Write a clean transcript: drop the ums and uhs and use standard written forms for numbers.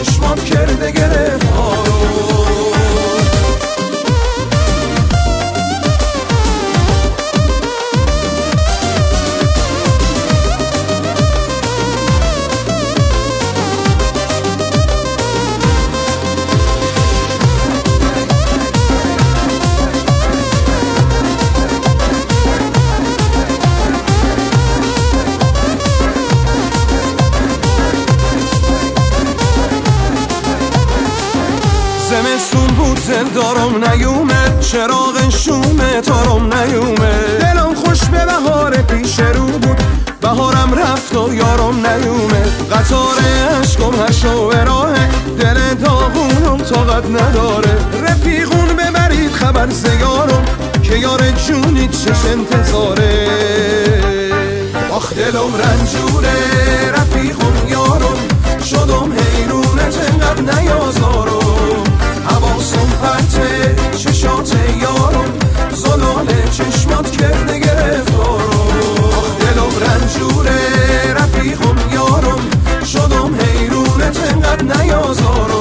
چشمات کرده گرفتارو. زمستون بود زل دارم نیومد، چراغ شومه تارم نیومد، دلم خوش به بهار پیش رو بود، بهارم رفت و یارم نیومد، قطار عشقم هشو به راهه، دل داغونم طاقت نداره، رفیقون ببرید خبر زیارم که یار جونی چش انتظاره. آخ دلم رنجوره رفیقم یارم، شدم حیرونت انقدر نیازارم، حواسم پرته چشات یارم، زلال چشمات کرده گرفتارم. آخ دلم رنجوره رفیقم یارم، شدم حیرونت انقدر نیازارم.